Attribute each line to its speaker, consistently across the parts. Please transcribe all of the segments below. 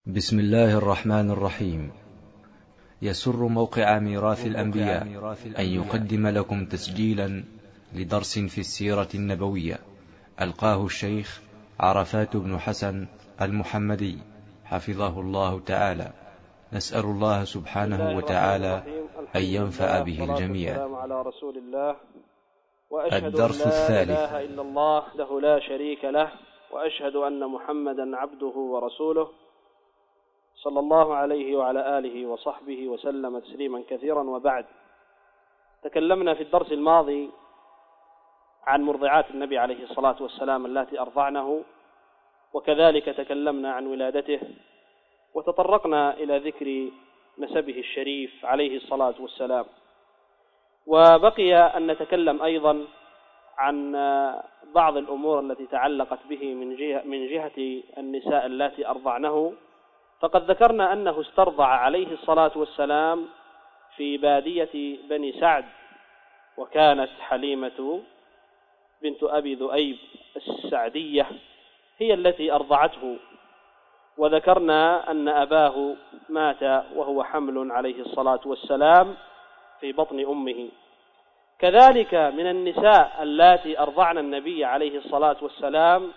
Speaker 1: بسم الله الرحمن الرحيم. يسر موقع ميراث الأنبياء أن يقدم لكم تسجيلا لدرس في السيرة النبوية ألقاه الشيخ عرفات بن حسن المحمدي حفظه الله تعالى. نسأل الله سبحانه وتعالى أن ينفع به الجميع.
Speaker 2: على رسول الله وأشهد
Speaker 1: الدرس
Speaker 2: أن لا
Speaker 1: الثالث.
Speaker 2: إله إلا الله له لا شريك له، وأشهد أن محمدا عبده ورسوله صلى الله عليه وعلى آله وصحبه وسلم تسليما كثيرا. وبعد، تكلمنا في الدرس الماضي عن مرضعات النبي عليه الصلاة والسلام اللاتي أرضعنه، وكذلك تكلمنا عن ولادته، وتطرقنا إلى ذكر نسبه الشريف عليه الصلاة والسلام. وبقي أن نتكلم أيضا عن بعض الأمور التي تعلقت به من جهة النساء اللاتي أرضعنه. فقد ذكرنا أنه استرضع عليه الصلاة والسلام في بادية بني سعد، وكانت حليمة بنت أبي ذؤيب السعدية هي التي أرضعته، وذكرنا أن أباه مات وهو حمل عليه الصلاة والسلام في بطن أمه. كذلك من النساء اللاتي أرضعن النبي عليه الصلاة والسلام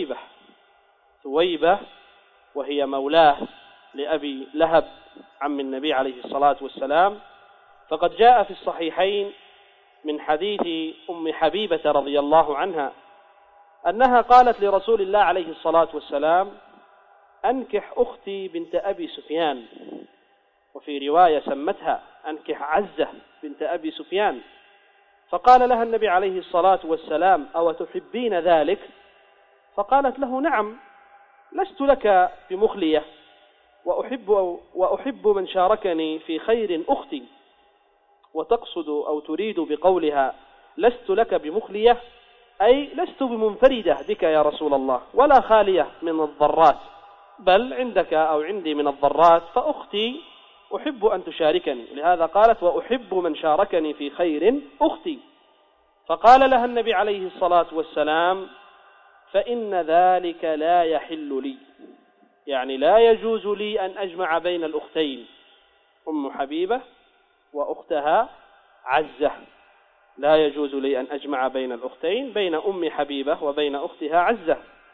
Speaker 2: ثويبة، وهي مولاه لأبي لهب عم النبي عليه الصلاة والسلام. فقد جاء في الصحيحين من حديث أم حبيبة رضي الله عنها أنها قالت لرسول الله عليه الصلاة والسلام: أنكح أختي بنت أبي سفيان، وفي رواية سمتها أنكح عزة بنت أبي سفيان. فقال لها النبي عليه الصلاة والسلام: أو تحبين ذلك؟ فقالت له: نعم، لست لك بمخلية، وأحب من شاركني في خير أختي. وتقصد أو تريد بقولها لست لك بمخلية أي لست بمنفردة بك يا رسول الله، ولا خالية من الضرات، بل عندك أو عندي من الضرات، فأختي أحب أن تشاركني. لهذا قالت: وأحب من شاركني في خير أختي. فقال لها النبي عليه الصلاة والسلام: فإن ذلك لا يحل لي، يعني لا يجوز لي أن أجمع بين الأختين، أم حبيبة وأختها عزة، لا يجوز لي أن أجمع بين الأختين، بين أم حبيبة وبين أختها عزة.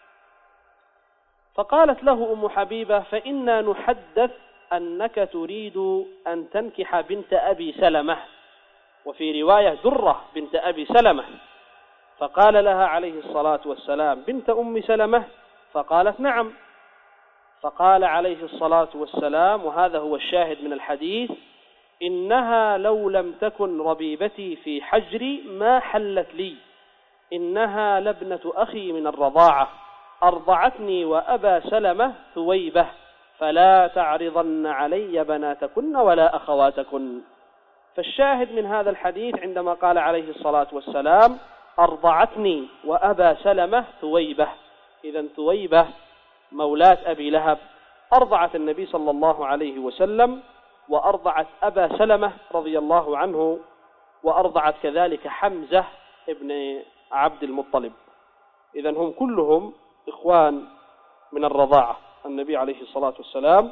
Speaker 2: فقالت له أم حبيبة: فإنا نحدث أنك تريد أن تنكح بنت أبي سلمة، وفي رواية درة بنت أبي سلمة. فقال لها عليه الصلاة والسلام: بنت أم سلمة؟ فقالت: نعم. فقال عليه الصلاة والسلام، وهذا هو الشاهد من الحديث: إنها لو لم تكن ربيبتي في حجري ما حلت لي، إنها لابنة أخي من الرضاعة، أرضعتني وأبا سلمة ثويبة، فلا تعرضن علي بناتكن ولا أخواتكن. فالشاهد من هذا الحديث عندما قال عليه الصلاة والسلام: أرضعتني وأبا سلمة ثويبة، إذن ثويبة مولاة أبي لهب أرضعت النبي صلى الله عليه وسلم، وأرضعت أبا سلمة رضي الله عنه، وأرضعت كذلك حمزة ابن عبد المطلب. إذن هم كلهم إخوان من الرضاعة، النبي عليه الصلاة والسلام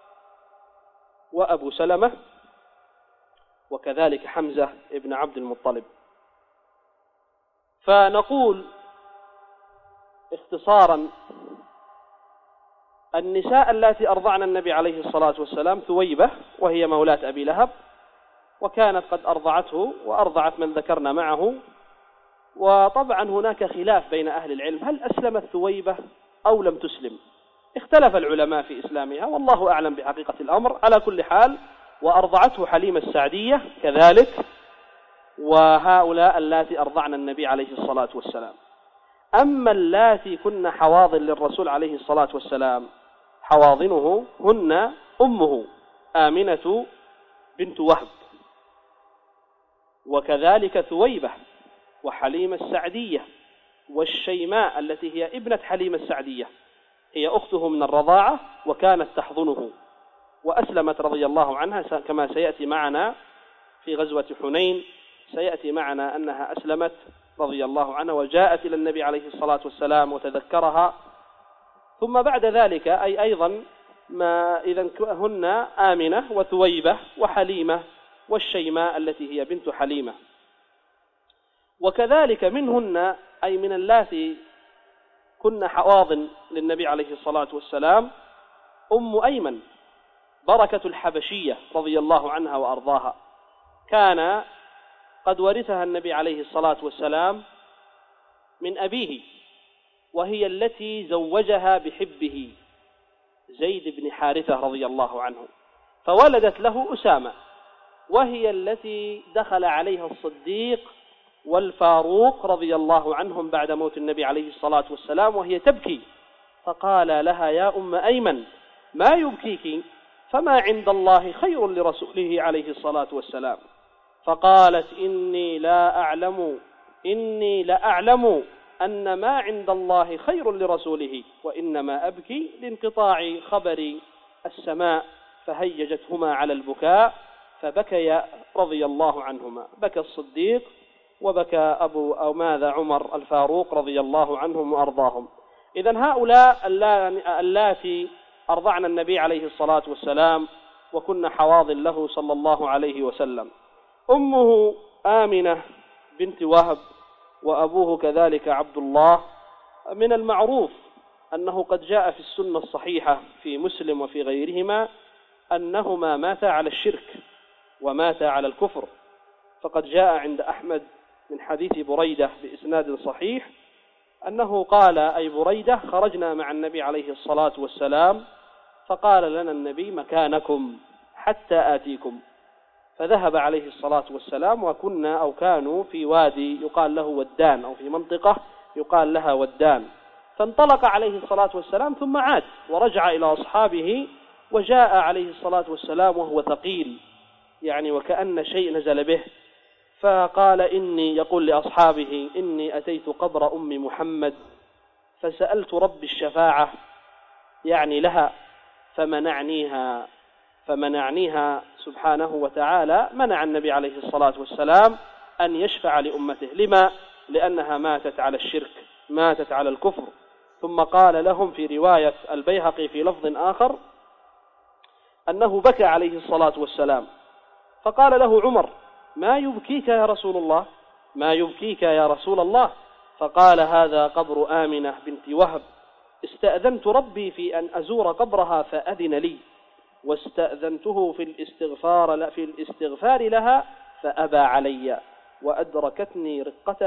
Speaker 2: وأبو سلمة وكذلك حمزة ابن عبد المطلب. فنقول اختصارا: النساء التي أرضعن النبي عليه الصلاة والسلام ثويبة، وهي مولاة أبي لهب، وكانت قد أرضعته وأرضعت من ذكرنا معه. وطبعا هناك خلاف بين أهل العلم، هل أسلمت ثويبة أو لم تسلم؟ اختلف العلماء في إسلامها، والله أعلم بحقيقة الأمر. على كل حال، وأرضعته حليمة السعدية كذلك، وهؤلاء اللاتي أرضعن النبي عليه الصلاة والسلام. أما اللاتي كن حواضن للرسول عليه الصلاة والسلام، حواضنه هن أمه آمنة بنت وهب، وكذلك ثويبة وحليمة السعدية والشيماء التي هي ابنة حليمة السعدية، هي أخته من الرضاعة، وكانت تحضنه وأسلمت رضي الله عنها، كما سيأتي معنا في غزوة حنين، سيأتي معنا أنها أسلمت رضي الله عنها وجاءت إلى النبي عليه الصلاة والسلام وتذكرها. ثم بعد ذلك أي أيضا ما إذن هن آمنة وثويبة وحليمة والشيماء التي هي بنت حليمة. وكذلك منهن أي من اللاتي كن حواضن للنبي عليه الصلاة والسلام أم أيمن بركة الحبشية رضي الله عنها وأرضاها، كان قد ورثها النبي عليه الصلاة والسلام من أبيه، وهي التي زوجها بحبه زيد بن حارثة رضي الله عنه، فولدت له أسامة، وهي التي دخل عليها الصديق والفاروق رضي الله عنهم بعد موت النبي عليه الصلاة والسلام وهي تبكي، فقال لها يا أم أيمن ما يبكيك؟ فما عند الله خير لرسوله عليه الصلاة والسلام. فقالت إني لا أعلم أن ما عند الله خير لرسوله، وإنما أبكي لانقطاع خبر السماء، فهيجتهما على البكاء فبكيا رضي الله عنهما، بكى الصديق وبكى عمر الفاروق رضي الله عنهم وأرضاهم. إذن هؤلاء اللاتي أرضعن النبي عليه الصلاة والسلام وكن حواضن له صلى الله عليه وسلم. أمه آمنة بنت وهب وأبوه كذلك عبد الله. من المعروف أنه قد جاء في السنة الصحيحة في مسلم وفي غيرهما أنهما ماتا على الشرك وماتا على الكفر، فقد جاء عند أحمد من حديث بريدة بإسناد صحيح أنه قال أي بريدة خرجنا مع النبي عليه الصلاة والسلام فقال لنا النبي مكانكم حتى آتيكم، فذهب عليه الصلاة والسلام كانوا في وادي يقال له ودان، أو في منطقة يقال لها ودان، فانطلق عليه الصلاة والسلام ثم عاد ورجع إلى أصحابه، وجاء عليه الصلاة والسلام وهو ثقيل يعني وكأن شيء نزل به، فقال يقول لأصحابه إني أتيت قبر أم محمد فسألت رب الشفاعة يعني لها فمنعنيها سبحانه وتعالى، منع النبي عليه الصلاة والسلام أن يشفع لأمته. لما؟ لأنها ماتت على الشرك، ماتت على الكفر. ثم قال لهم في رواية البيهقي في لفظ آخر أنه بكى عليه الصلاة والسلام، فقال له عمر ما يبكيك يا رسول الله؟ ما يبكيك يا رسول الله؟ فقال هذا قبر آمنة بنت وهب، استأذنت ربي في أن أزور قبرها فأذن لي، واستأذنته في الاستغفار لها فأبى علي، وأدركتني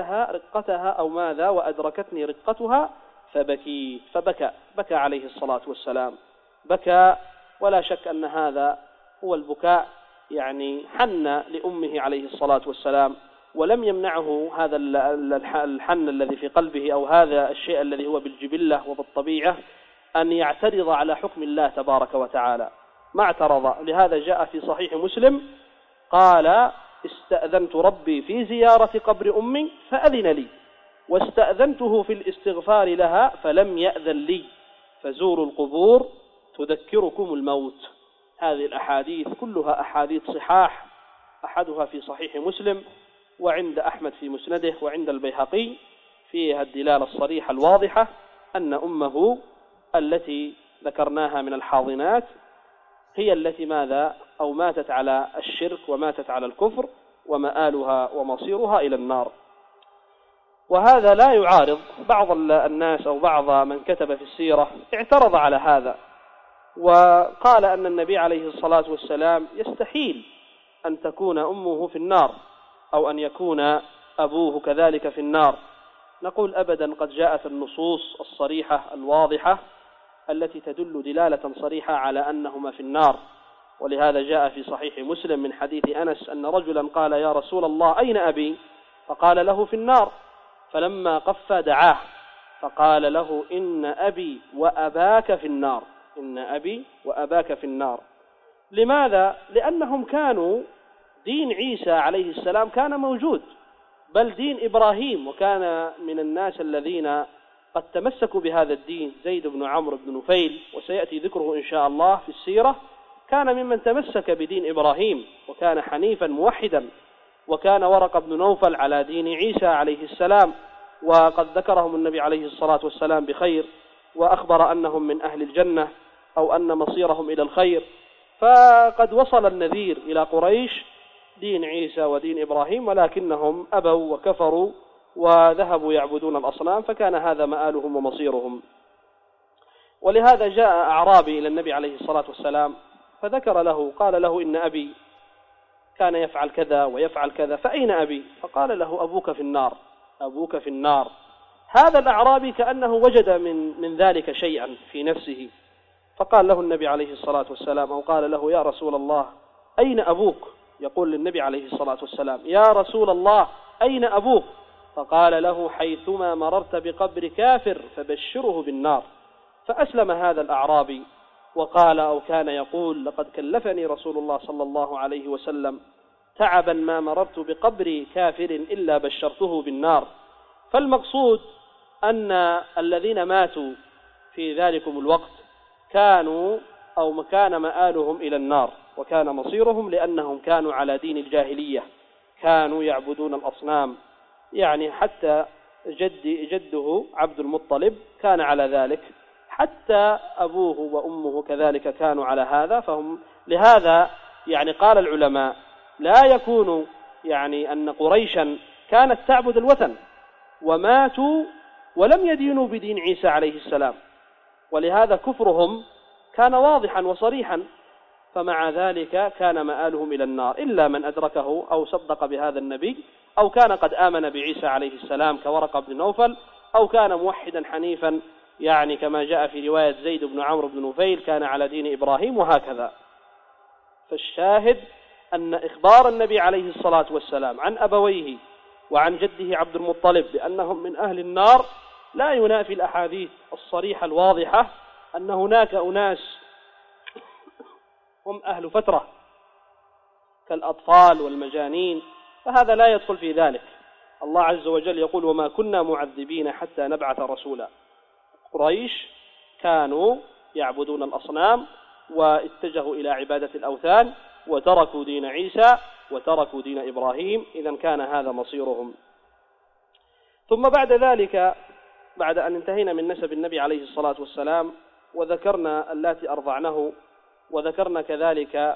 Speaker 2: وأدركتني رقتها فبكى عليه الصلاة والسلام، بكى، ولا شك أن هذا هو البكاء يعني حن لأمه عليه الصلاة والسلام، ولم يمنعه هذا الحن الذي في قلبه أو هذا الشيء الذي هو بالجبلة وبالطبيعة أن يعترض على حكم الله تبارك وتعالى، ما اعترض. لهذا جاء في صحيح مسلم قال استأذنت ربي في زيارة قبر أمي فأذن لي، واستأذنته في الاستغفار لها فلم يأذن لي، فزوروا القبور تذكركم الموت. هذه الأحاديث كلها أحاديث صحاح، أحدها في صحيح مسلم وعند أحمد في مسنده وعند البيهقي، فيها الدلالة الصريحة الواضحة أن أمه التي ذكرناها من الحاضنات هي التي ماتت على الشرك وماتت على الكفر، ومآلها ومصيرها إلى النار. وهذا لا يعارض بعض الناس أو بعض من كتب في السيرة اعترض على هذا وقال أن النبي عليه الصلاة والسلام يستحيل أن تكون أمه في النار أو أن يكون أبوه كذلك في النار. نقول أبدا، قد جاءت النصوص الصريحة الواضحة التي تدل دلالة صريحة على أنهما في النار. ولهذا جاء في صحيح مسلم من حديث أنس أن رجلا قال يا رسول الله أين أبي؟ فقال له في النار، فلما قف دعاه فقال له إن أبي وأباك في النار، إن أبي وأباك في النار. لماذا؟ لأنهم كانوا دين عيسى عليه السلام كان موجود، بل دين إبراهيم، وكان من الناس الذين قد تمسكوا بهذا الدين زيد بن عمرو بن نفيل، وسيأتي ذكره إن شاء الله في السيرة، كان ممن تمسك بدين إبراهيم وكان حنيفا موحدا. وكان ورقة بن نوفل على دين عيسى عليه السلام، وقد ذكرهم النبي عليه الصلاة والسلام بخير وأخبر أنهم من أهل الجنة. أو أن مصيرهم إلى الخير. فقد وصل النذير إلى قريش دين عيسى ودين إبراهيم، ولكنهم أبوا وكفروا وذهبوا يعبدون الأصنام، فكان هذا مآلهم ومصيرهم. ولهذا جاء أعرابي إلى النبي عليه الصلاة والسلام فذكر له، قال له: إن أبي كان يفعل كذا ويفعل كذا، فأين أبي؟ فقال له: أبوك في النار، أبوك في النار. هذا الأعرابي كأنه وجد من ذلك شيئا في نفسه، فقال له النبي عليه الصلاة والسلام، أو قال له: يا رسول الله أين أبوك؟ يقول للنبي عليه الصلاة والسلام: يا رسول الله أين أبوك؟ فقال له: حيثما مررت بقبر كافر فبشره بالنار. فأسلم هذا الأعرابي وقال أو كان يقول: لقد كلفني رسول الله صلى الله عليه وسلم تعبا ما مررت بقبر كافر إلا بشرته بالنار. فالمقصود أن الذين ماتوا في ذلكم الوقت كانوا أو كان مآلهم إلى النار، وكان مصيرهم، لأنهم كانوا على دين الجاهلية، كانوا يعبدون الأصنام. يعني حتى جده عبد المطلب كان على ذلك، حتى أبوه وأمه كذلك كانوا على هذا. فهم لهذا يعني قال العلماء: لا يكون يعني أن قريشا كانت تعبد الوثن وماتوا ولم يدينوا بدين عيسى عليه السلام، ولهذا كفرهم كان واضحا وصريحا، فمع ذلك كان مآلهم إلى النار، إلا من أدركه أو صدق بهذا النبي، أو كان قد آمن بعيسى عليه السلام كورقة بن نوفل، أو كان موحدا حنيفا، يعني كما جاء في رواية زيد بن عمرو بن نفيل كان على دين إبراهيم، وهكذا. فالشاهد أن إخبار النبي عليه الصلاة والسلام عن أبويه وعن جده عبد المطلب بأنهم من أهل النار لا ينافي الأحاديث الصريحة الواضحة أن هناك أناس هم أهل فترة كالأطفال والمجانين، فهذا لا يدخل في ذلك. الله عز وجل يقول: وما كنا معذبين حتى نبعث رسولا. قريش كانوا يعبدون الأصنام واتجهوا إلى عبادة الأوثان وتركوا دين عيسى وتركوا دين إبراهيم، إذن كان هذا مصيرهم. ثم بعد ذلك، بعد أن انتهينا من نسب النبي عليه الصلاة والسلام وذكرنا اللاتي أرضعنه وذكرنا كذلك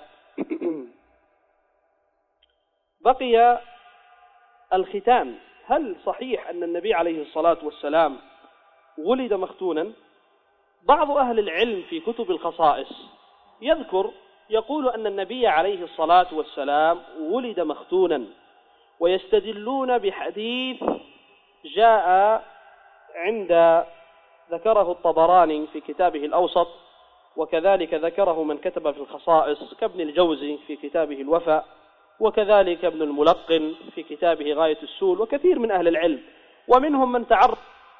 Speaker 2: بقي الختان. هل صحيح أن النبي عليه الصلاة والسلام ولد مختونا؟ بعض أهل العلم في كتب الخصائص يقول أن النبي عليه الصلاة والسلام ولد مختونا، ويستدلون بحديث جاء ذكره الطبراني في كتابه الأوسط، وكذلك ذكره من كتب في الخصائص كابن الجوزي في كتابه الوفاء، وكذلك ابن الملقن في كتابه غاية السول، وكثير من أهل العلم، ومنهم من تعرض.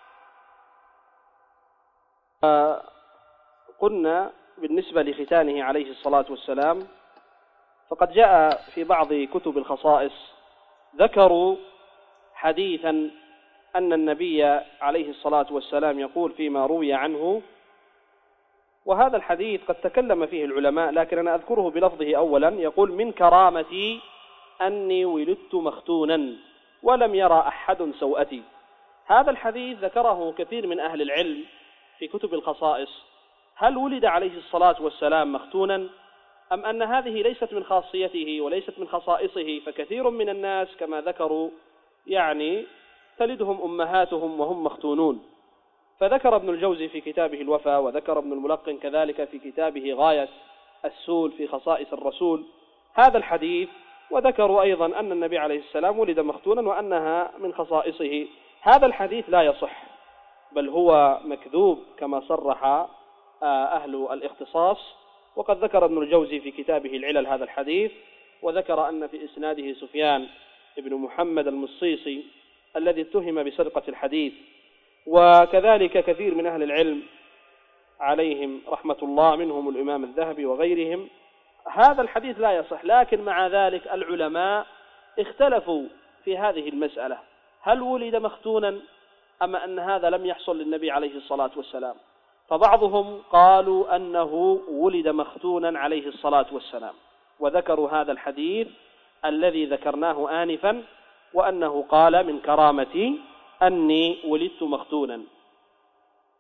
Speaker 2: قلنا بالنسبة لختانه عليه الصلاة والسلام، فقد جاء في بعض كتب الخصائص ذكروا حديثا أن النبي عليه الصلاة والسلام يقول فيما روي عنه، وهذا الحديث قد تكلم فيه العلماء، لكن أنا أذكره بلفظه أولا. يقول: من كرامتي أني ولدت مختونا ولم يرى أحد سوءتي. هذا الحديث ذكره كثير من أهل العلم في كتب الخصائص. هل ولد عليه الصلاة والسلام مختونا، أم أن هذه ليست من خاصيته وليست من خصائصه؟ فكثير من الناس كما ذكروا يعني تلدهم أمهاتهم وهم مختونون. فذكر ابن الجوزي في كتابه الوفاء، وذكر ابن الملقن كذلك في كتابه غاية السول في خصائص الرسول هذا الحديث، وذكروا أيضا أن النبي عليه السلام ولد مختونا وأنها من خصائصه. هذا الحديث لا يصح، بل هو مكذوب كما صرح أهل الاختصاص. وقد ذكر ابن الجوزي في كتابه العلل هذا الحديث، وذكر أن في إسناده سفيان بن محمد المصيصي الذي اتهم بسرقة الحديث، وكذلك كثير من أهل العلم عليهم رحمة الله، منهم الإمام الذهبي وغيرهم. هذا الحديث لا يصح، لكن مع ذلك العلماء اختلفوا في هذه المسألة: هل ولد مختونا أما أن هذا لم يحصل للنبي عليه الصلاة والسلام؟ فبعضهم قالوا أنه ولد مختونا عليه الصلاة والسلام، وذكروا هذا الحديث الذي ذكرناه آنفا، وأنه قال: من كرامتي أني ولدت مختونا.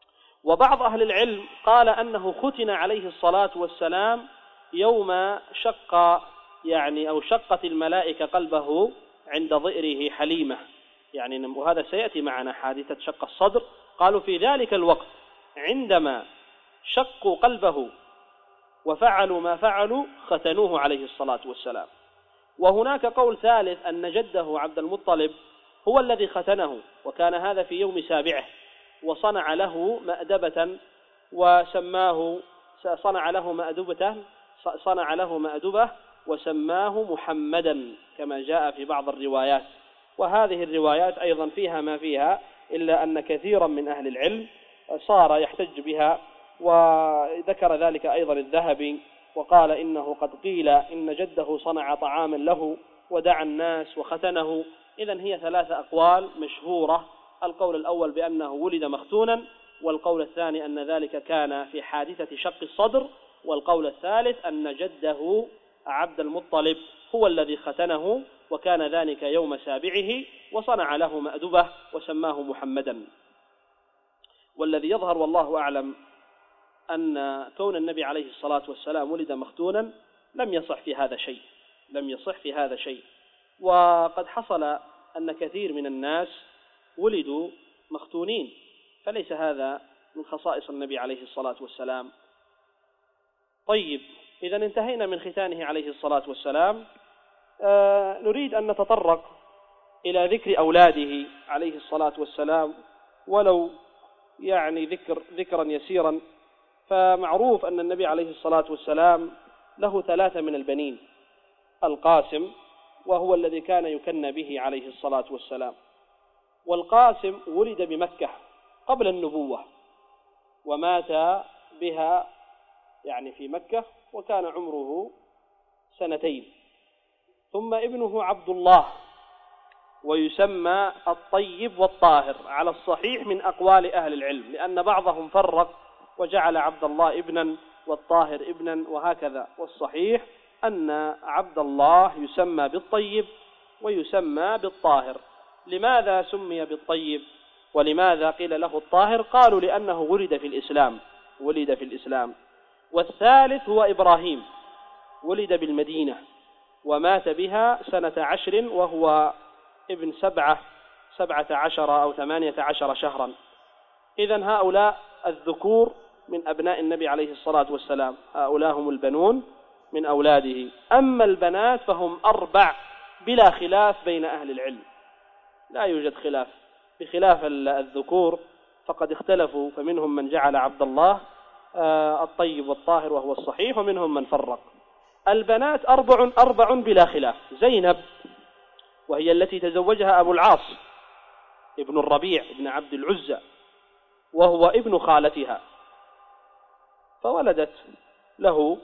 Speaker 2: وبعض أهل العلم قال أنه ختن عليه الصلاة والسلام يوم شق أو شقت الملائكة قلبه عند ضئره حليمة، وهذا سيأتي معنا حادثة شق الصدر. قالوا في ذلك الوقت عندما شقوا قلبه وفعلوا ما فعلوا ختنوه عليه الصلاة والسلام. وهناك قول ثالث أن جده عبد المطلب هو الذي ختنه، وكان هذا في يوم سابعه، وصنع له مأدبة وسماه صنع له مأدبة وسماه محمدا كما جاء في بعض الروايات. وهذه الروايات أيضا فيها ما فيها، إلا أن كثيرا من أهل العلم صار يحتج بها، وذكر ذلك أيضا الذهبي وقال إنه قد قيل إن جده صنع طعاما له ودعا الناس وختنه. إذن هي 3 أقوال مشهورة: القول الأول بأنه ولد مختونا، والقول الثاني أن ذلك كان في حادثة شق الصدر، والقول الثالث أن جده عبد المطلب هو الذي ختنه، وكان ذلك يوم سابعه، وصنع له مأدبة وسماه محمدا. والذي يظهر والله أعلم أن كون النبي عليه الصلاة والسلام ولد مختونا لم يصح في هذا شيء. وقد حصل أن كثير من الناس ولدوا مختونين، فليس هذا من خصائص النبي عليه الصلاة والسلام. طيب، إذا انتهينا من ختانه عليه الصلاة والسلام. نريد أن نتطرق إلى ذكر أولاده عليه الصلاة والسلام، ولو ذكرا يسيرا. فمعروف أن النبي عليه الصلاة والسلام له 3 من البنين: القاسم، وهو الذي كان يكنى به عليه الصلاة والسلام. والقاسم ولد بمكة قبل النبوة، ومات بها في مكة، وكان عمره 2. ثم ابنه عبد الله، ويسمى الطيب والطاهر على الصحيح من أقوال أهل العلم، لأن بعضهم فرق وجعل عبد الله ابنا والطاهر ابنا وهكذا. والصحيح أن عبد الله يسمى بالطيب ويسمى بالطاهر. لماذا سمي بالطيب ولماذا قيل له الطاهر؟ قالوا لأنه ولد في الإسلام. والثالث هو إبراهيم، ولد بالمدينة ومات بها 10 وهو ابن 17 أو 18 شهرا. إذن هؤلاء الذكور من أبناء النبي عليه الصلاة والسلام، هؤلاء هم البنون من أولاده. أما البنات فهم 4 بلا خلاف بين أهل العلم، لا يوجد خلاف، بخلاف الذكور فقد اختلفوا، فمنهم من جعل عبد الله الطيب والطاهر وهو الصحيح، ومنهم من فرق. البنات 4 بلا خلاف: زينب، وهي التي تزوجها أبو العاص ابن الربيع ابن عبد العزى، وهو ابن خالتها، فولدت له،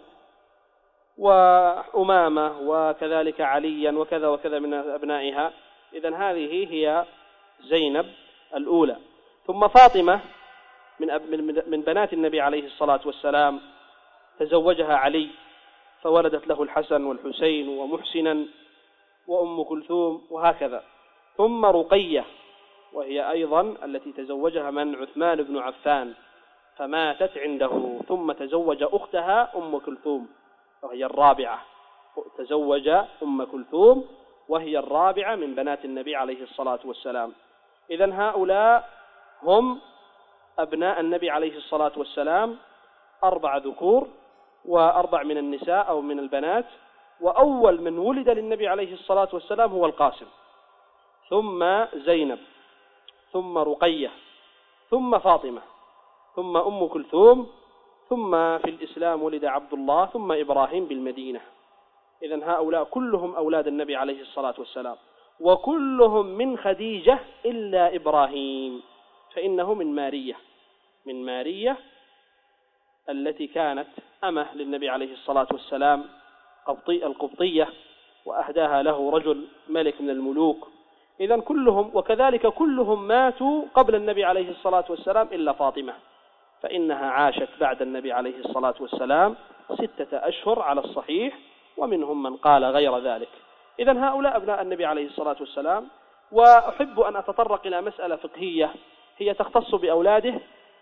Speaker 2: وأمامة وكذلك عليا وكذا وكذا من أبنائها. إذن هذه هي زينب الأولى. ثم فاطمة من بنات النبي عليه الصلاة والسلام، تزوجها علي فولدت له الحسن والحسين ومحسنا وأم كلثوم وهكذا. ثم رقية، وهي أيضا التي تزوجها من عثمان بن عفان فماتت عنده. ثم تزوج أختها أم كلثوم وهي الرابعة، تزوج أم كلثوم وهي الرابعة من بنات النبي عليه الصلاة والسلام. إذن هؤلاء هم أبناء النبي عليه الصلاة والسلام، 4 ذكور و4 من النساء أو من البنات. وأول من ولد للنبي عليه الصلاة والسلام هو القاسم، ثم زينب، ثم رقية، ثم فاطمة، ثم أم كلثوم، ثم في الإسلام ولد عبد الله، ثم إبراهيم بالمدينة. إذن هؤلاء كلهم أولاد النبي عليه الصلاة والسلام، وكلهم من خديجة إلا إبراهيم، فإنه من مارية التي كانت أمه للنبي عليه الصلاة والسلام القبطية، وأهداها له رجل ملك من الملوك. إذن كلهم، وكذلك كلهم ماتوا قبل النبي عليه الصلاة والسلام إلا فاطمة، فإنها عاشت بعد النبي عليه الصلاة والسلام 6 أشهر على الصحيح، ومنهم من قال غير ذلك. إذن هؤلاء أبناء النبي عليه الصلاة والسلام. وأحب أن أتطرق إلى مسألة فقهية هي تختص بأولاده،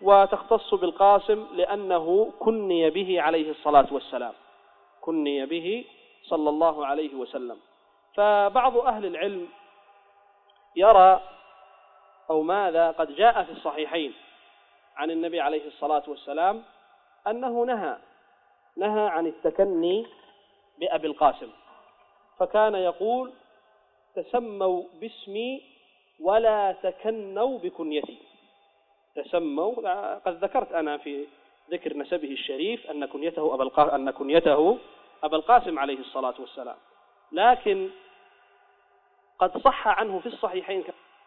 Speaker 2: وتختص بالقاسم لأنه كني به عليه الصلاة والسلام، كني به صلى الله عليه وسلم. فبعض أهل العلم يرى أو ماذا قد جاء في الصحيحين عن النبي عليه الصلاة والسلام أنه نهى عن التكني بأبي القاسم، فكان يقول تسموا باسمي ولا تكنوا بكنيتي. تسموا، قد ذكرت أنا في ذكر نسبه الشريف أن كنيته أبا القاسم عليه الصلاة والسلام، لكن قد صح عنه في الصحيحين.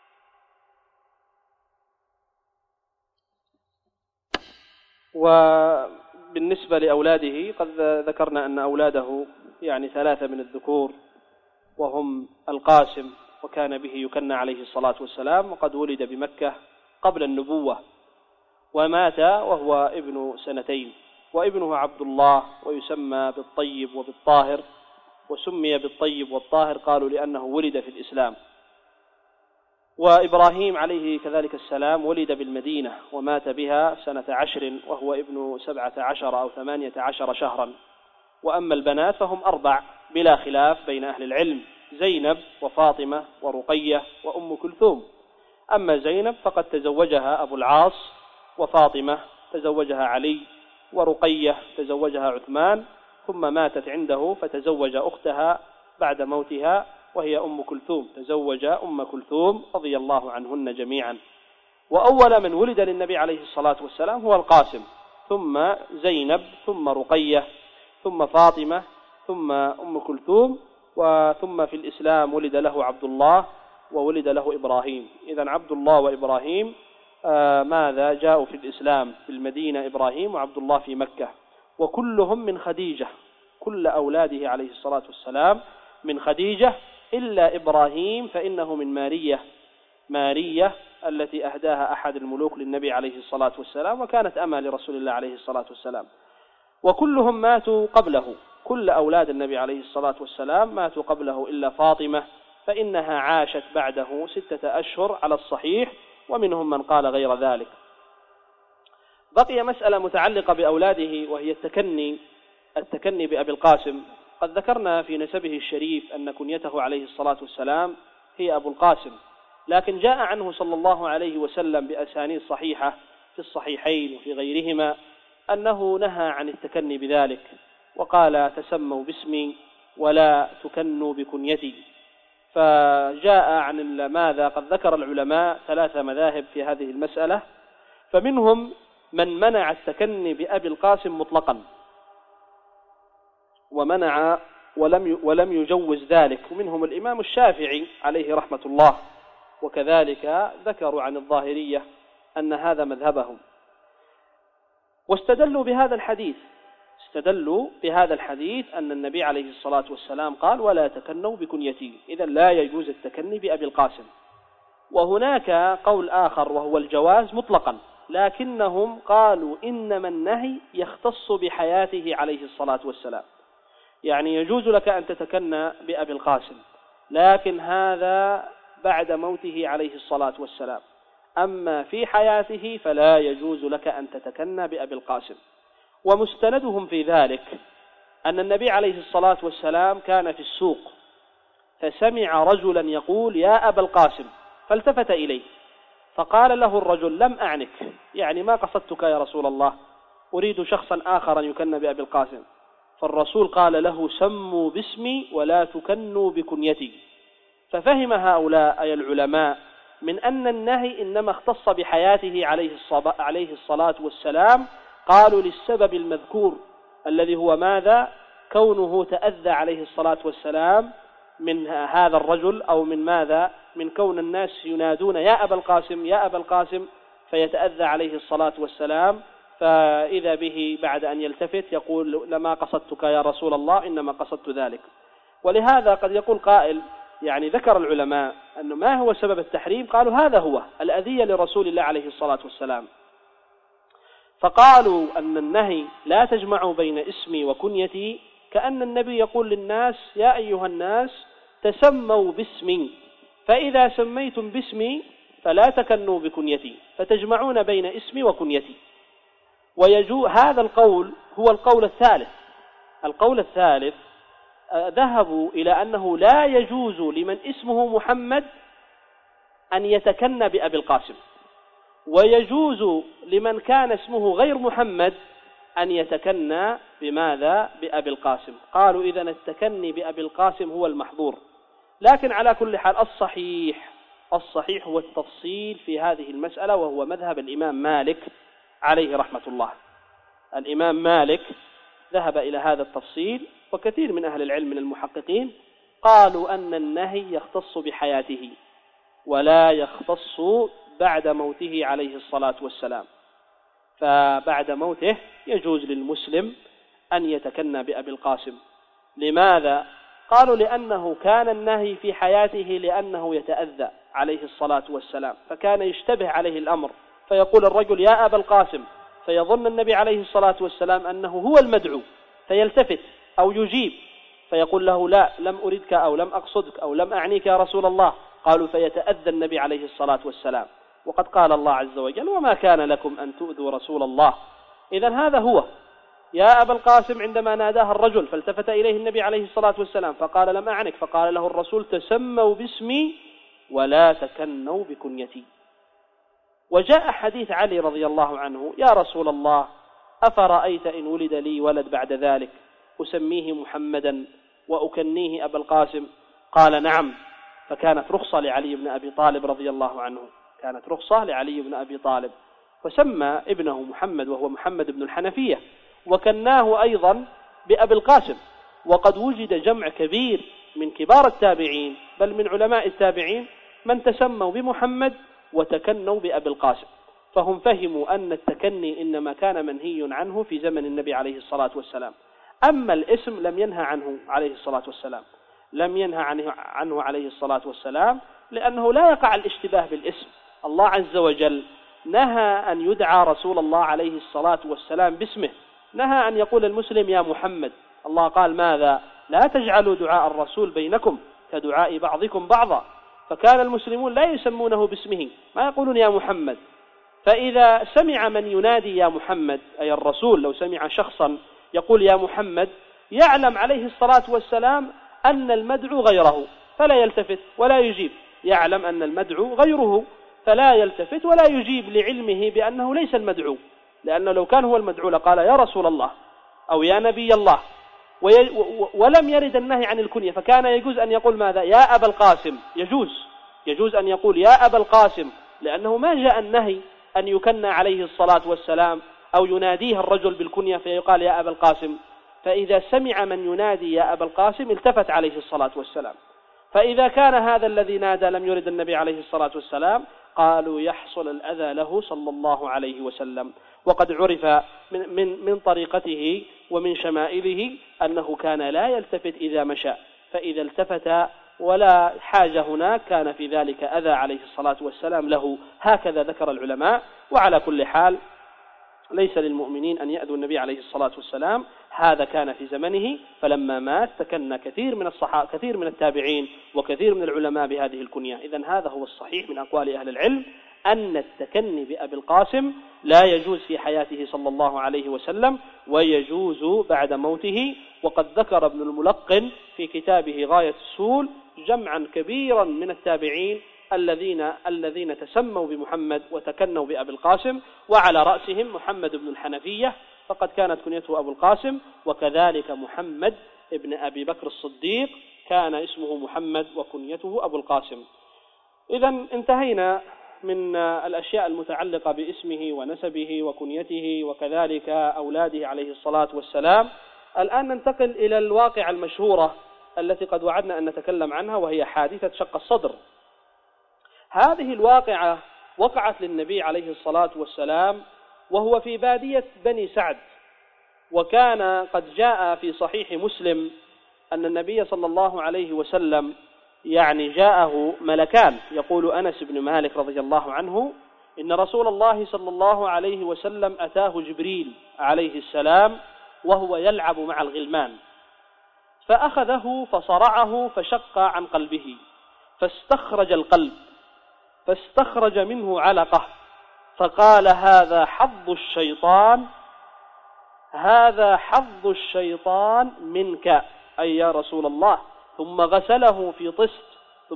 Speaker 2: وبالنسبة لأولاده قد ذكرنا أن أولاده يعني 3 من الذكور، وهم القاسم وكان به يكنى عليه الصلاة والسلام، وقد ولد بمكة قبل النبوة ومات وهو ابن 2 سنين، وابنه عبد الله ويسمى بالطيب وبالطاهر، وسمي بالطيب والطاهر قالوا لأنه ولد في الإسلام. وإبراهيم عليه كذلك السلام ولد بالمدينة ومات بها 10 وهو ابن 17 أو 18 شهرا. وأما البنات فهم 4 بلا خلاف بين أهل العلم: زينب وفاطمة ورقية وأم كلثوم. أما زينب فقد تزوجها أبو العاص، وفاطمة تزوجها علي، ورقية تزوجها عثمان، ثم ماتت عنده فتزوج أختها بعد موتها وهي أم كلثوم، تزوج أم كلثوم رضي الله عنهن جميعا. وأول من ولد للنبي عليه الصلاة والسلام هو القاسم، ثم زينب، ثم رقية، ثم فاطمة، ثم أم كلثوم، وثم في الإسلام ولد له عبد الله وولد له إبراهيم. إذن عبد الله وإبراهيم ماذا جاءوا في الإسلام في المدينة، إبراهيم وعبد الله في مكة، وكلهم من خديجة، كل أولاده عليه الصلاة والسلام من خديجة إلا إبراهيم فإنه من مارية التي أهداها أحد الملوك للنبي عليه الصلاة والسلام، وكانت أمة لرسول الله عليه الصلاة والسلام. وكلهم ماتوا قبله، كل أولاد النبي عليه الصلاة والسلام ماتوا قبله إلا فاطمة، فإنها عاشت بعده 6 أشهر على الصحيح، ومنهم من قال غير ذلك. بقي مسألة متعلقة بأولاده وهي التكني بأبي القاسم. قد ذكرنا في نسبه الشريف أن كنيته عليه الصلاة والسلام هي أبو القاسم، لكن جاء عنه صلى الله عليه وسلم بأسانيد صحيحة في الصحيحين وفي غيرهما أنه نهى عن التكني بذلك، وقال تسموا باسمي ولا تكنوا بكنيتي. فجاء عن ماذا قد ذكر العلماء 3 مذاهب في هذه المسألة، فمنهم من منع التكني بأبي القاسم مطلقا ومنع ولم يجوز ذلك، ومنهم الإمام الشافعي عليه رحمة الله، وكذلك ذكروا عن الظاهرية أن هذا مذهبهم. واستدلوا بهذا الحديث أن النبي عليه الصلاة والسلام قال ولا تكنوا بكنيتي، إذن لا يجوز التكني بأبي القاسم. وهناك قول آخر وهو الجواز مطلقا، لكنهم قالوا إنما النهي يختص بحياته عليه الصلاة والسلام، يعني يجوز لك أن تتكنى بأبي القاسم، لكن هذا بعد موته عليه الصلاة والسلام، أما في حياته فلا يجوز لك أن تتكنى بأبي القاسم. ومستندهم في ذلك أن النبي عليه الصلاة والسلام كان في السوق فسمع رجلا يقول يا أبا القاسم، فالتفت إليه فقال له الرجل لم أعنك، يعني ما قصدتك يا رسول الله، أريد شخصا آخر يكنى بأبي القاسم. فالرسول قال له سموا باسمي ولا تكنوا بكنيتي. ففهم هؤلاء أي العلماء من أن النهي إنما اختص بحياته عليه الصلاة والسلام، قالوا للسبب المذكور الذي هو ماذا؟ كونه تأذى عليه الصلاة والسلام من هذا الرجل، أو من ماذا؟ من كون الناس ينادون يا أبا القاسم يا أبا القاسم، فيتأذى عليه الصلاة والسلام، فإذا به بعد أن يلتفت يقول لما قصدتك يا رسول الله، إنما قصدت ذلك. ولهذا قد يقول قائل يعني ذكر العلماء أنه ما هو سبب التحريم؟ قالوا هذا هو الأذية لرسول الله عليه الصلاة والسلام، فقالوا أن النهي لا تجمعوا بين اسمي وكنيتي، كأن النبي يقول للناس يا أيها الناس تسموا باسمي، فإذا سميتم باسمي فلا تكنوا بكنيتي، فتجمعون بين اسمي وكنيتي. هذا القول هو القول الثالث. القول الثالث ذهبوا إلى أنه لا يجوز لمن اسمه محمد أن يتكنى بأبي القاسم، ويجوز لمن كان اسمه غير محمد أن يتكنى بماذا؟ بأبي القاسم. قالوا إذن التكني بأبي القاسم هو المحظور. لكن على كل حال الصحيح هو التفصيل في هذه المسألة، وهو مذهب الإمام مالك عليه رحمة الله. الإمام مالك ذهب إلى هذا التفصيل، وكثير من أهل العلم من المحققين قالوا أن النهي يختص بحياته ولا يختص بعد موته عليه الصلاة والسلام. فبعد موته يجوز للمسلم أن يتكنى بأبي القاسم. لماذا؟ قالوا لأنه كان النهي في حياته لأنه يتأذى عليه الصلاة والسلام، فكان يشتبه عليه الأمر، فيقول الرجل يا أبا القاسم، فيظن النبي عليه الصلاة والسلام أنه هو المدعو، فيلتفت أو يجيب فيقول له لا، لم أردك أو لم أقصدك أو لم أعنيك يا رسول الله. قالوا فيتأذى النبي عليه الصلاة والسلام، وقد قال الله عز وجل وما كان لكم أن تؤذوا رسول الله. إذن هذا هو يا أبا القاسم عندما ناداه الرجل، فالتفت إليه النبي عليه الصلاة والسلام فقال لم أعنك، فقال له الرسول تسموا باسمي ولا تكنوا بكنيتي. وجاء حديث علي رضي الله عنه يا رسول الله أفرأيت إن ولد لي ولد بعد ذلك أسميه محمدا وأكنيه أبا القاسم؟ قال نعم. فكانت رخصة لعلي بن أبي طالب رضي الله عنه، كانت رخصة لعلي بن أبي طالب، فسمى ابنه محمد وهو محمد بن الحنفية، وكناه أيضا بأبي القاسم. وقد وجد جمع كبير من كبار التابعين بل من علماء التابعين من تسموا بمحمد وتكنوا بأبي القاسم، فهم فهموا أن التكني إنما كان منهي عنه في زمن النبي عليه الصلاة والسلام. أما الاسم لم ينهى عنه عليه الصلاة والسلام، لم ينهى عنه عليه الصلاة والسلام، لأنه لا يقع الاشتباه بالاسم. الله عز وجل نهى أن يدعى رسول الله عليه الصلاة والسلام باسمه، نهى أن يقول المسلم يا محمد. الله قال ماذا؟ لا تجعلوا دعاء الرسول بينكم كدعاء بعضكم بعضا. فكان المسلمون لا يسمونه باسمه، ما يقولون يا محمد. فإذا سمع من ينادي يا محمد، أي الرسول لو سمع شخصا يقول يا محمد، يعلم عليه الصلاة والسلام أن المدعو غيره فلا يلتفت ولا يجيب، يعلم أن المدعو غيره فلا يلتفت ولا يجيب لعلمه بأنه ليس المدعو، لأنه لو كان هو المدعو لقال يا رسول الله أو يا نبي الله، ولم يرد النهي عن الكنية، فكان يجوز أن يقول ماذا؟ يا أبا القاسم. يجوز أن يقول يا أبا القاسم، لأنه ما جاء النهي أن يكنى عليه الصلاة والسلام أو يناديه الرجل بالكنية فيقال يا أبا القاسم. فإذا سمع من ينادي يا أبا القاسم التفت عليه الصلاة والسلام. فإذا كان هذا الذي نادى لم يرد النبي عليه الصلاة والسلام قالوا يحصل الأذى له صلى الله عليه وسلم. وقد عرف من طريقته ومن شمائله أنه كان لا يلتفت إذا مشى، فإذا التفت ولا حاجة هناك كان في ذلك أذى عليه الصلاة والسلام له، هكذا ذكر العلماء. وعلى كل حال ليس للمؤمنين أن يأذوا النبي عليه الصلاة والسلام، هذا كان في زمنه، فلما مات تكنى كثير من الصحابة كثير من التابعين وكثير من العلماء بهذه الكنية. إذن هذا هو الصحيح من أقوال أهل العلم، أن التكني بأبي القاسم لا يجوز في حياته صلى الله عليه وسلم، ويجوز بعد موته. وقد ذكر ابن الملقن في كتابه غاية السول جمعا كبيرا من التابعين الذين تسموا بمحمد وتكنوا بأبي القاسم، وعلى رأسهم محمد بن الحنفية فقد كانت كنيته أبو القاسم، وكذلك محمد ابن أبي بكر الصديق كان اسمه محمد وكنيته أبو القاسم. إذن انتهينا من الأشياء المتعلقة باسمه ونسبه وكنيته وكذلك أولاده عليه الصلاة والسلام. الآن ننتقل إلى الواقعة المشهورة التي قد وعدنا أن نتكلم عنها، وهي حادثة شق الصدر. هذه الواقعة وقعت للنبي عليه الصلاة والسلام وهو في بادية بني سعد، وكان قد جاء في صحيح مسلم أن النبي صلى الله عليه وسلم جاءه ملكان. يقول أنس بن مالك رضي الله عنه إن رسول الله صلى الله عليه وسلم أتاه جبريل عليه السلام وهو يلعب مع الغلمان، فأخذه فصرعه فشق عن قلبه فاستخرج القلب، فاستخرج منه علقة فقال هذا حظ الشيطان، هذا حظ الشيطان منك أي يا رسول الله. ثم غسله في طست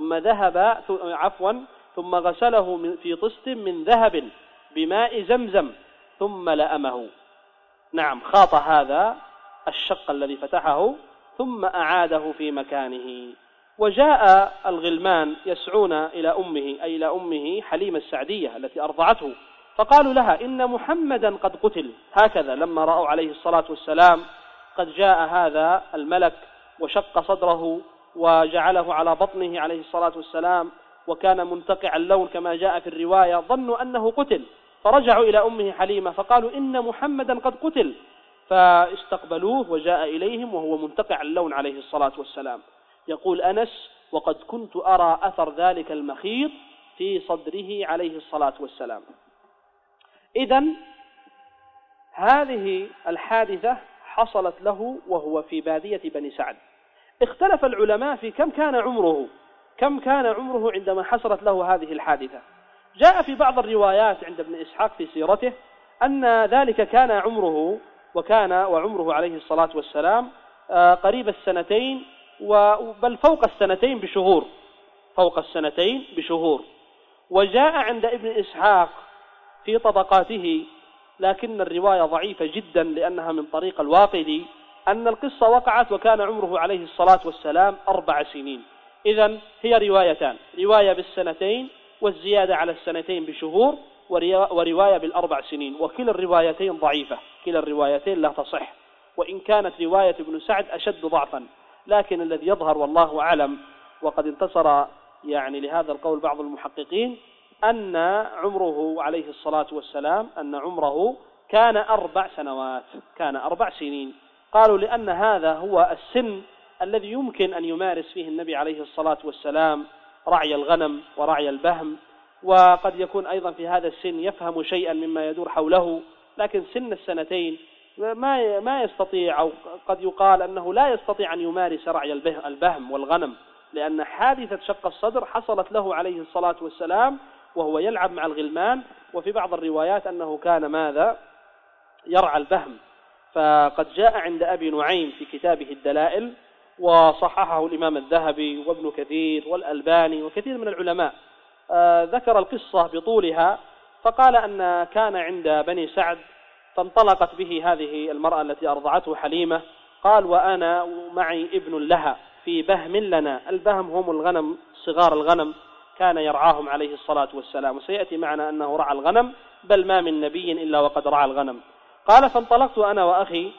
Speaker 2: ثم غسله في طست من ذهب بماء زمزم ثم لأمه. نعم، خاط هذا الشق الذي فتحه ثم أعاده في مكانه. وجاء الغلمان يسعون إلى أمه، أي إلى أمه حليمة السعدية التي أرضعته، فقالوا لها إن محمدا قد قتل. هكذا لما رأوا عليه الصلاة والسلام قد جاء هذا الملك وشق صدره وجعله على بطنه عليه الصلاة والسلام وكان منتقع اللون كما جاء في الرواية، ظنوا أنه قتل، فرجعوا إلى أمه حليمة فقالوا إن محمدا قد قتل، فاستقبلوه وجاء إليهم وهو منتقع اللون عليه الصلاة والسلام. يقول أنس: وقد كنت أرى أثر ذلك المخيط في صدره عليه الصلاة والسلام. إذن هذه الحادثة حصلت له وهو في بادية بني سعد. اختلف العلماء في كم كان عمره عندما حصلت له هذه الحادثة. جاء في بعض الروايات عند ابن إسحاق في سيرته أن ذلك كان عمره وعمره عليه الصلاة والسلام قريب السنتين، بل فوق السنتين بشهور. وجاء عند ابن إسحاق في طبقاته، لكن الرواية ضعيفة جدا لأنها من طريق الواقدي، أن القصة وقعت وكان عمره عليه الصلاة والسلام 4 سنين. إذن هي روايتان، رواية بالسنتين والزيادة على السنتين بشهور، ورواية بال4 سنين، وكلا الروايتين ضعيفة، كلا الروايتين لا تصح، وإن كانت رواية ابن سعد أشد ضعفا. لكن الذي يظهر والله أعلم، وقد انتصر لهذا القول بعض المحققين، أن عمره عليه الصلاة والسلام كان 4 سنوات، كان 4 سنين. قالوا لأن هذا هو السن الذي يمكن أن يمارس فيه النبي عليه الصلاة والسلام رعي الغنم ورعي البهم، وقد يكون أيضا في هذا السن يفهم شيئا مما يدور حوله، لكن سن السنتين ما يستطيع، أو قد يقال أنه لا يستطيع أن يمارس رعي البهم والغنم، لأن حادثة شق الصدر حصلت له عليه الصلاة والسلام وهو يلعب مع الغلمان. وفي بعض الروايات أنه كان ماذا؟ يرعى البهم. فقد جاء عند أبي نعيم في كتابه الدلائل، وصححه الإمام الذهبي وابن كثير والألباني وكثير من العلماء، ذكر القصة بطولها، فقال أن كان عند بني سعد فانطلقت به هذه المرأة التي أرضعته حليمة، قال: وأنا معي ابن لها في بهم لنا. البهم هم الغنم، صغار الغنم، كان يرعاهم عليه الصلاة والسلام، وسيأتي معنا أنه رعى الغنم، بل ما من نبي إلا وقد رعى الغنم. قال: فانطلقت أنا وأخي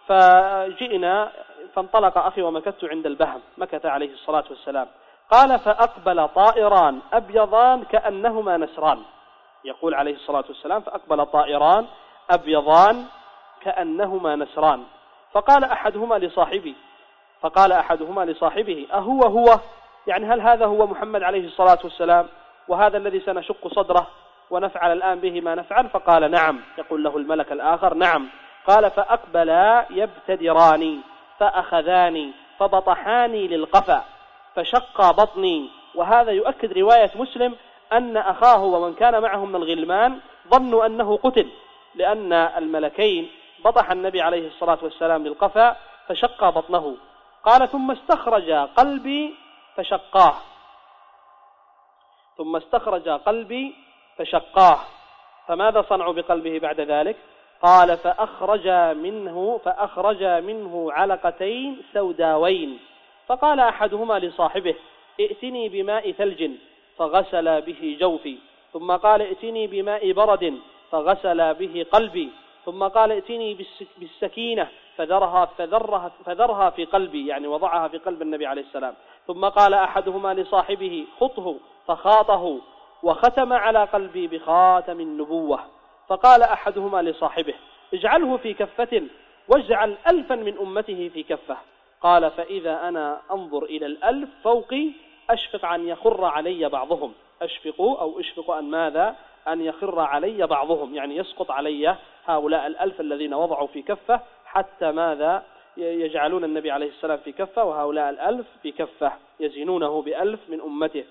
Speaker 2: فانطلق أخي ومكثت عند البهم، مكث عليه الصلاة والسلام. قال: فأقبل طائران أبيضان كأنهما نسران. يقول عليه الصلاة والسلام: فأقبل طائران أبيضان كأنهما نسران. فقال أحدهما لصاحبه: أهو يعني هل هذا هو محمد عليه الصلاة والسلام، وهذا الذي سنشق صدره ونفعل الآن به ما نفعل؟ فقال: نعم. يقول له الملك الآخر: نعم. قال: فأقبلا يبتدراني فأخذاني فبطحاني للقفا فشق بطني. وهذا يؤكد رواية مسلم أن أخاه ومن كان معه من الغلمان ظنوا أنه قتل، لأن الملكين بطح النبي عليه الصلاة والسلام للقفا فشق بطنه. قال: ثم استخرج قلبي فماذا صنعوا بقلبه بعد ذلك؟ قال: فأخرج منه علقتين سوداوين. فقال أحدهما لصاحبه: ائتني بماء ثلج فغسل به جوفي. ثم قال: ائتني بماء برد فغسل به قلبي. ثم قال: ائتني بالسكينة فذرها في قلبي، يعني وضعها في قلب النبي عليه السلام. ثم قال أحدهما لصاحبه: خطه فخاطه وختم على قلبي بخاتم النبوة. فقال أحدهما لصاحبه: اجعله في كفة واجعل 1000 من أمته في كفة. قال: فإذا أنا أنظر إلى 1000 فوقي أشفق أن يخر علي بعضهم، أشفق أن ماذا؟ أن يخر علي بعضهم، يعني يسقط علي هؤلاء 1000 الذين وضعوا في كفة، حتى ماذا؟ يجعلون النبي عليه السلام في كفة وهؤلاء 1000 في كفة، يزينونه ب1000 من أمته.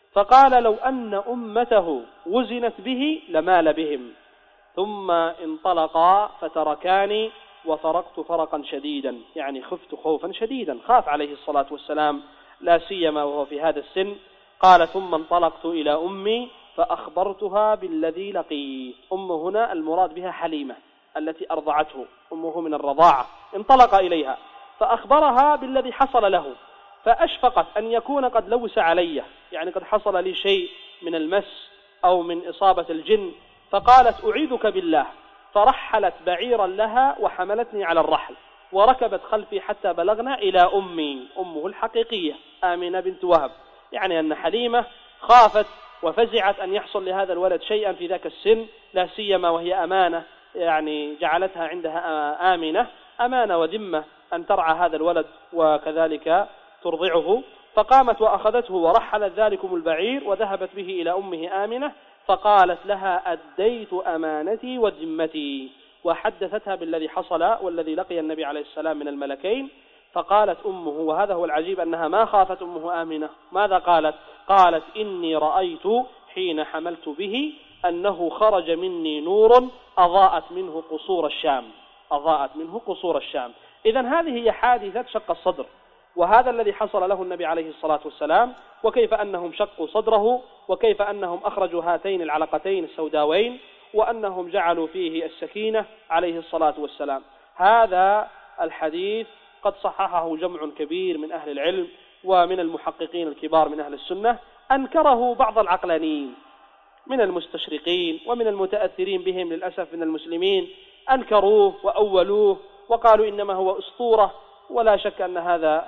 Speaker 2: فقال لو أن أمته وزنت به لمال بهم، ثم انطلقا فتركاني وفرقت فرقا شديدا، يعني خفت خوفا شديدا، خاف عليه الصلاة والسلام لا سيما وهو في هذا السن. قال ثم انطلقت إلى أمي فأخبرتها بالذي لقيت. أمه هنا المراد بها حليمة التي أرضعته، أمه من الرضاعة، انطلق إليها فأخبرها بالذي حصل له، فأشفقت أن يكون قد لوس علي، يعني قد حصل لي شيء من المس أو من إصابة الجن، فقالت أعيذك بالله، فرحلت بعيرا لها وحملتني على الرحل وركبت خلفي حتى بلغنا إلى أمي، أمه الحقيقية آمنة بنت وهب. يعني أن حليمة خافت وفزعت أن يحصل لهذا الولد شيئا في ذاك السن، لا سيما وهي أمانة، يعني جعلتها عندها آمنة، أمانة وذمة أن ترعى هذا الولد وكذلك ترضعه. فقامت وأخذته ورحلت ذلكم البعير وذهبت به إلى أمه آمنة، فقالت لها أديت أمانتي وذمتي، وحدثتها بالذي حصل والذي لقي النبي عليه السلام من الملكين. فقالت أمه، وهذا هو العجيب أنها ما خافت أمه آمنة، ماذا قالت؟ قالت إني رأيت حين حملت به أنه خرج مني نور أضاءت منه قصور الشام، أضاءت منه قصور الشام. إذن هذه هي حادثة شق الصدر، وهذا الذي حصل له النبي عليه الصلاة والسلام، وكيف أنهم شقوا صدره، وكيف أنهم أخرجوا هاتين العلقتين السوداوين، وأنهم جعلوا فيه السكينة عليه الصلاة والسلام. هذا الحديث قد صححه جمع كبير من أهل العلم ومن المحققين الكبار من أهل السنة، أنكره بعض العقلانيين من المستشرقين ومن المتأثرين بهم للأسف من المسلمين، أنكروه وأولوه وقالوا إنما هو أسطورة، ولا شك أن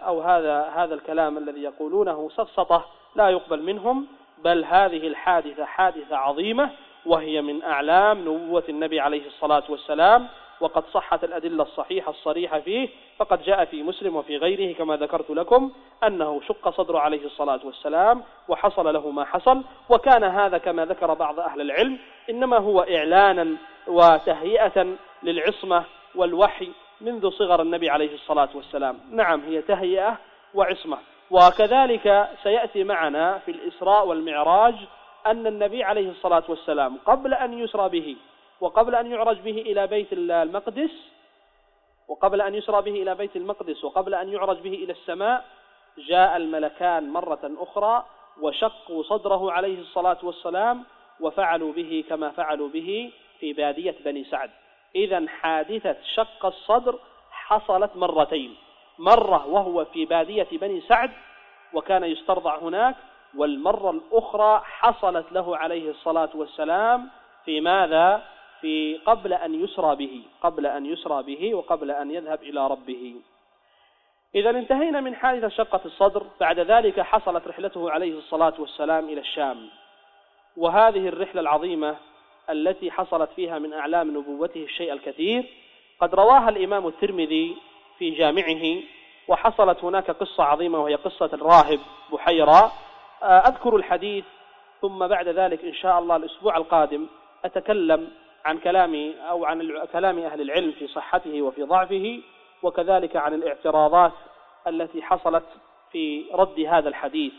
Speaker 2: هذا الكلام الذي يقولونه سفسطة لا يقبل منهم، بل هذه الحادثة حادثة عظيمة، وهي من أعلام نبوة النبي عليه الصلاة والسلام، وقد صحت الأدلة الصحيحة الصريحة فيه. فقد جاء في مسلم وفي غيره كما ذكرت لكم أنه شق صدره عليه الصلاة والسلام وحصل له ما حصل، وكان هذا كما ذكر بعض أهل العلم إنما هو إعلانا وتهيئة للعصمة والوحي منذ صغر النبي عليه الصلاة والسلام. نعم، هي تهيئة وعصمة. وكذلك سيأتي معنا في الإسراء والمعراج أن النبي عليه الصلاة والسلام قبل أن يسرى به وقبل أن يعرج به إلى بيت المقدس وقبل أن يعرج به إلى السماء، جاء الملكان مرة أخرى وشقوا صدره عليه الصلاة والسلام وفعلوا به كما فعلوا به في بادية بني سعد. إذن حادثة شق الصدر حصلت مرتين، مرة وهو في بادية بني سعد وكان يسترضع هناك، والمرة الأخرى حصلت له عليه الصلاة والسلام في ماذا؟ في قبل أن يسرى به وقبل أن يذهب إلى ربه. إذا انتهينا من حادثة شقة الصدر. بعد ذلك حصلت رحلته عليه الصلاة والسلام إلى الشام، وهذه الرحلة العظيمة التي حصلت فيها من أعلام نبوته الشيء الكثير قد رواها الإمام الترمذي في جامعه، وحصلت هناك قصة عظيمة وهي قصة الراهب بحيرة. أذكر الحديث ثم بعد ذلك إن شاء الله الأسبوع القادم أتكلم عن كلام أهل العلم في صحته وفي ضعفه، وكذلك عن الاعتراضات التي حصلت في رد هذا الحديث.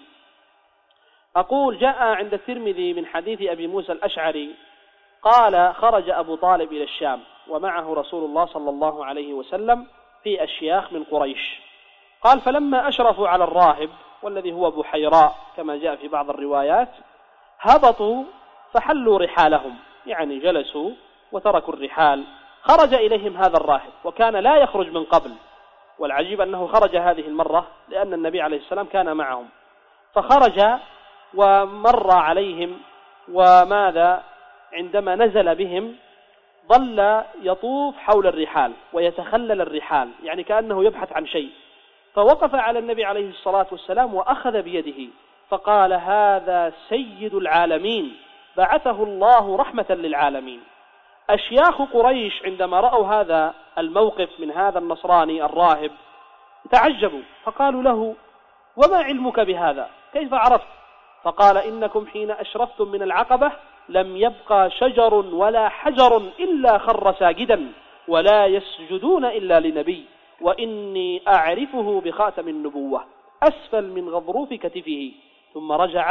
Speaker 2: أقول جاء عند الترمذي من حديث أبي موسى الأشعري قال خرج أبو طالب إلى الشام ومعه رسول الله صلى الله عليه وسلم في أشياخ من قريش. قال فلما أشرفوا على الراهب والذي هو بحيراء كما جاء في بعض الروايات، هبطوا فحلوا رحالهم، يعني جلسوا وتركوا الرحال. خرج إليهم هذا الراهب وكان لا يخرج من قبل، والعجيب أنه خرج هذه المرة لأن النبي عليه السلام كان معهم، فخرج ومر عليهم، وماذا عندما نزل بهم ظل يطوف حول الرحال ويتخلل الرحال، يعني كأنه يبحث عن شيء، فوقف على النبي عليه الصلاة والسلام وأخذ بيده فقال هذا سيد العالمين بعثه الله رحمة للعالمين. أشياخ قريش عندما رأوا هذا الموقف من هذا النصراني الراهب تعجبوا، فقالوا له وما علمك بهذا؟ كيف عرفت؟ فقال إنكم حين أشرفتم من العقبة لم يبقى شجر ولا حجر إلا خر ساجدا، ولا يسجدون إلا لنبي، وإني أعرفه بخاتم النبوة أسفل من غضروف كتفه. ثم رجع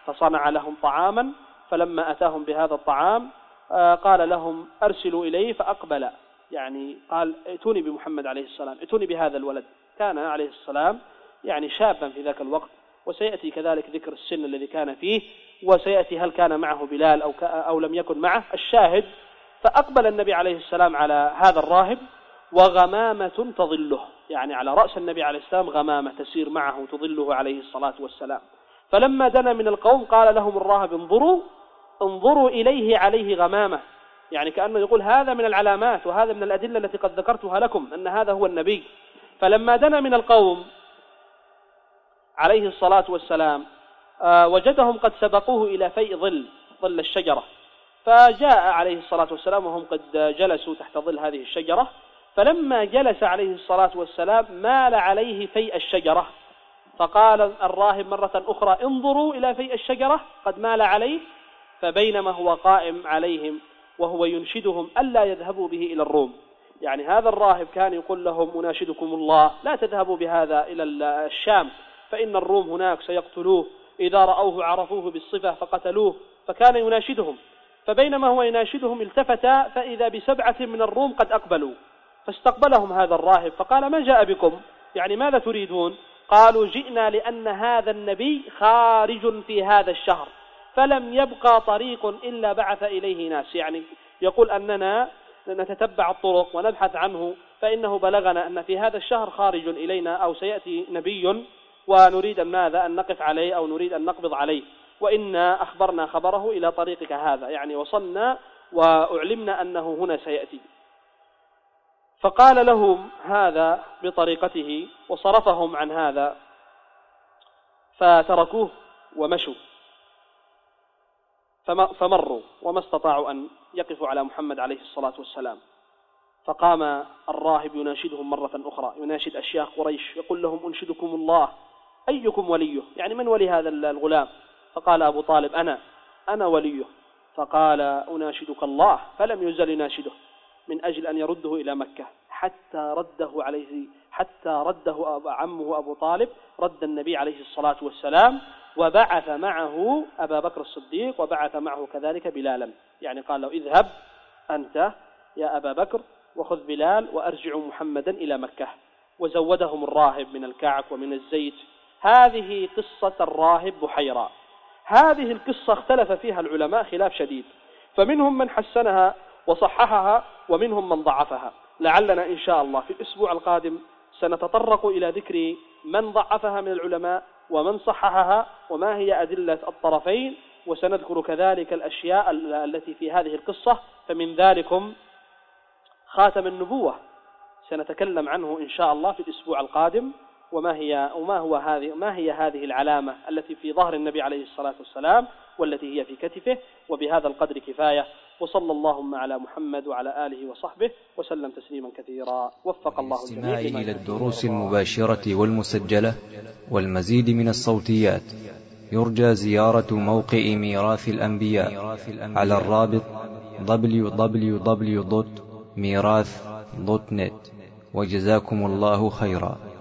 Speaker 2: فصنع لهم طعاما، فلما أتاهم بهذا الطعام قال لهم أرسلوا إليه، فأقبل، يعني قال ائتوني بمحمد عليه السلام، ائتوني بهذا الولد. كان عليه السلام يعني شابا في ذاك الوقت، وسيأتي كذلك ذكر السن الذي كان فيه، وسيأتي هل كان معه بلال أو لم يكن معه. الشاهد فأقبل النبي عليه السلام على هذا الراهب وغمامة تظله، يعني على رأس النبي عليه السلام غمامة تسير معه تظله عليه الصلاة والسلام. فلما دنا من القوم قال لهم الراهب انظروا إليه عليه غمامة، يعني كأنه يقول هذا من العلامات وهذا من الأدلة التي قد ذكرتها لكم أن هذا هو النبي. فلما دنا من القوم عليه الصلاة والسلام وجدهم قد سبقوه إلى فيء ظل الشجرة، فجاء عليه الصلاة والسلام وهم قد جلسوا تحت ظل هذه الشجرة. فلما جلس عليه الصلاة والسلام مال عليه فيء الشجرة، فقال الراهب مرة أخرى انظروا إلى فيء الشجرة قد مال عليه. فبينما هو قائم عليهم وهو ينشدهم ألا يذهبوا به إلى الروم، يعني هذا الراهب كان يقول لهم أناشدكم الله لا تذهبوا بهذا إلى الشام، فإن الروم هناك سيقتلوه، إذا رأوه عرفوه بالصفة فقتلوه، فكان يناشدهم. فبينما هو يناشدهم التفت فإذا ب7 من الروم قد أقبلوا، فاستقبلهم هذا الراهب فقال ما جاء بكم، يعني ماذا تريدون؟ قالوا جئنا لأن هذا النبي خارج في هذا الشهر، فلم يبقى طريق إلا بعث إليه ناس، يعني يقول أننا نتتبع الطرق ونبحث عنه، فإنه بلغنا أن في هذا الشهر خارج إلينا أو سيأتي نبي، ونريد ماذا أن نقف عليه أو نريد أن نقبض عليه، وإنا أخبرنا خبره إلى طريقك هذا، يعني وصلنا وأعلمنا أنه هنا سيأتي. فقال لهم هذا بطريقته وصرفهم عن هذا، فتركوه ومشوا، فمروا وما استطاعوا أن يقفوا على محمد عليه الصلاة والسلام. فقام الراهب يناشدهم مرة أخرى، يناشد أشياخ قريش، يقول لهم أنشدكم الله أيكم وليه، يعني من ولي هذا الغلام؟ فقال أبو طالب أنا وليه. فقال أناشدك الله، فلم يزل يناشده من أجل أن يرده إلى مكة، حتى رده عمه أبو طالب، رد النبي عليه الصلاة والسلام، وبعث معه أبا بكر الصديق، وبعث معه كذلك بلالا، يعني قال له اذهب أنت يا أبا بكر وخذ بلال وأرجعوا محمدا إلى مكة. وزودهم الراهب من الكعك ومن الزيت. هذه قصة الراهب بحيرة. هذه القصة اختلف فيها العلماء خلاف شديد، فمنهم من حسنها وصححها ومنهم من ضعفها. لعلنا إن شاء الله في الأسبوع القادم سنتطرق إلى ذكر من ضعفها من العلماء ومن صححها وما هي أدلة الطرفين، وسنذكر كذلك الأشياء التي في هذه القصة. فمن ذلكم خاتم النبوة سنتكلم عنه إن شاء الله في الأسبوع القادم، ما هي هذه العلامة التي في ظهر النبي عليه الصلاة والسلام والتي هي في كتفه. وبهذا القدر كفاية، وصلى اللهم على محمد وعلى آله وصحبه وسلم تسليما كثيرا. وفق الله الجميع
Speaker 1: إلى الدروس المباشرة والمسجلة والمزيد من الصوتيات. يرجى زيارة موقع ميراث الأنبياء على الرابط www.mirath.net. وجزاكم الله خيرا.